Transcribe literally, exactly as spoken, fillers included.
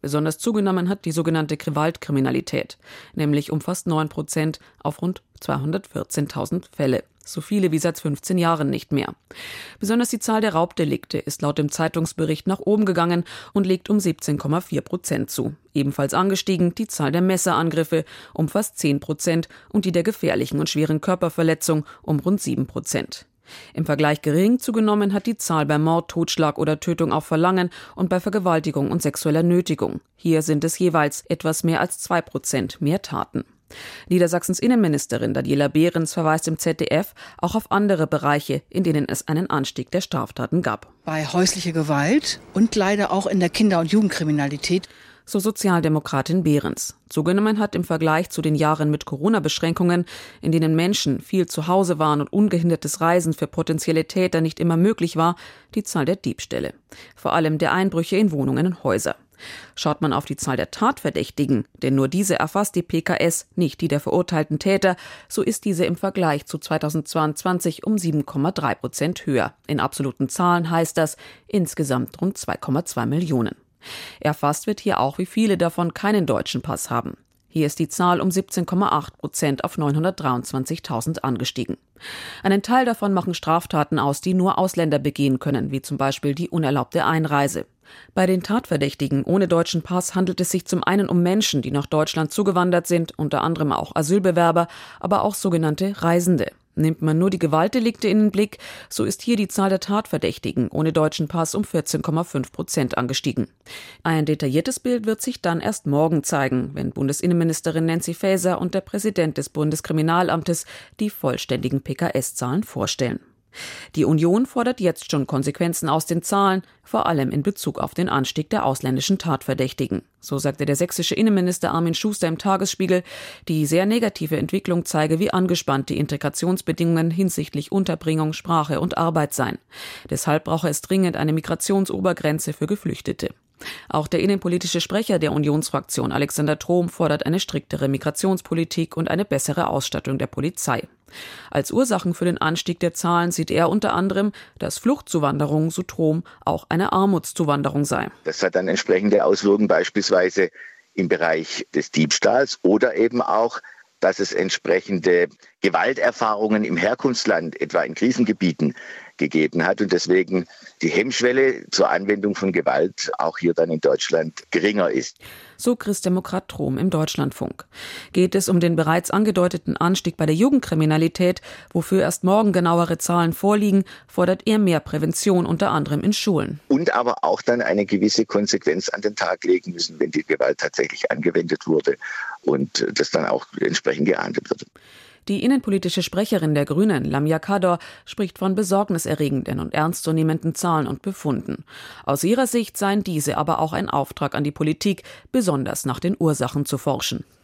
Besonders zugenommen hat die sogenannte Gewaltkriminalität, nämlich um fast neun Prozent auf rund zweihundertvierzehntausend Fälle. So viele wie seit fünfzehn Jahren nicht mehr. Besonders die Zahl der Raubdelikte ist laut dem Zeitungsbericht nach oben gegangen und legt um siebzehn Komma vier Prozent zu. Ebenfalls angestiegen die Zahl der Messerangriffe um fast zehn Prozent und die der gefährlichen und schweren Körperverletzung um rund sieben Prozent. Im Vergleich gering zugenommen hat die Zahl bei Mord, Totschlag oder Tötung auf Verlangen und bei Vergewaltigung und sexueller Nötigung. Hier sind es jeweils etwas mehr als zwei Prozent mehr Taten. Niedersachsens Innenministerin Daniela Behrens verweist im Z D F auch auf andere Bereiche, in denen es einen Anstieg der Straftaten gab. Bei häuslicher Gewalt und leider auch in der Kinder- und Jugendkriminalität. So Sozialdemokratin Behrens. Zugenommen hat im Vergleich zu den Jahren mit Corona-Beschränkungen, in denen Menschen viel zu Hause waren und ungehindertes Reisen für potenzielle Täter nicht immer möglich war, die Zahl der Diebstähle. Vor allem der Einbrüche in Wohnungen und Häuser. Schaut man auf die Zahl der Tatverdächtigen, denn nur diese erfasst die P K S, nicht die der verurteilten Täter, so ist diese im Vergleich zu zweitausendzweiundzwanzig um sieben Komma drei Prozent höher. In absoluten Zahlen heißt das insgesamt rund zwei Komma zwei Millionen. Erfasst wird hier auch, wie viele davon keinen deutschen Pass haben. Hier ist die Zahl um siebzehn Komma acht Prozent auf neunhundertdreiundzwanzigtausend angestiegen. Einen Teil davon machen Straftaten aus, die nur Ausländer begehen können, wie zum Beispiel die unerlaubte Einreise. Bei den Tatverdächtigen ohne deutschen Pass handelt es sich zum einen um Menschen, die nach Deutschland zugewandert sind, unter anderem auch Asylbewerber, aber auch sogenannte Reisende. Nimmt man nur die Gewaltdelikte in den Blick, so ist hier die Zahl der Tatverdächtigen ohne deutschen Pass um vierzehn Komma fünf Prozent angestiegen. Ein detailliertes Bild wird sich dann erst morgen zeigen, wenn Bundesinnenministerin Nancy Faeser und der Präsident des Bundeskriminalamtes die vollständigen P K S-Zahlen vorstellen. Die Union fordert jetzt schon Konsequenzen aus den Zahlen, vor allem in Bezug auf den Anstieg der ausländischen Tatverdächtigen. So sagte der sächsische Innenminister Armin Schuster im Tagesspiegel, die sehr negative Entwicklung zeige, wie angespannt die Integrationsbedingungen hinsichtlich Unterbringung, Sprache und Arbeit seien. Deshalb brauche es dringend eine Migrationsobergrenze für Geflüchtete. Auch der innenpolitische Sprecher der Unionsfraktion Alexander Trom fordert eine striktere Migrationspolitik und eine bessere Ausstattung der Polizei. Als Ursachen für den Anstieg der Zahlen sieht er unter anderem, dass Fluchtzuwanderung, so Trom, auch eine Armutszuwanderung sei. Das hat dann entsprechende Auswirkungen beispielsweise im Bereich des Diebstahls oder eben auch, dass es entsprechende Gewalterfahrungen im Herkunftsland, etwa in Krisengebieten, gegeben hat und deswegen die Hemmschwelle zur Anwendung von Gewalt auch hier dann in Deutschland geringer ist. So Christdemokrat Trom im Deutschlandfunk. Geht es um den bereits angedeuteten Anstieg bei der Jugendkriminalität, wofür erst morgen genauere Zahlen vorliegen, fordert er mehr Prävention, unter anderem in Schulen. Und aber auch dann eine gewisse Konsequenz an den Tag legen müssen, wenn die Gewalt tatsächlich angewendet wurde und das dann auch entsprechend geahndet wird. Die innenpolitische Sprecherin der Grünen, Lamia Kador, spricht von besorgniserregenden und ernstzunehmenden Zahlen und Befunden. Aus ihrer Sicht seien diese aber auch ein Auftrag an die Politik, besonders nach den Ursachen zu forschen.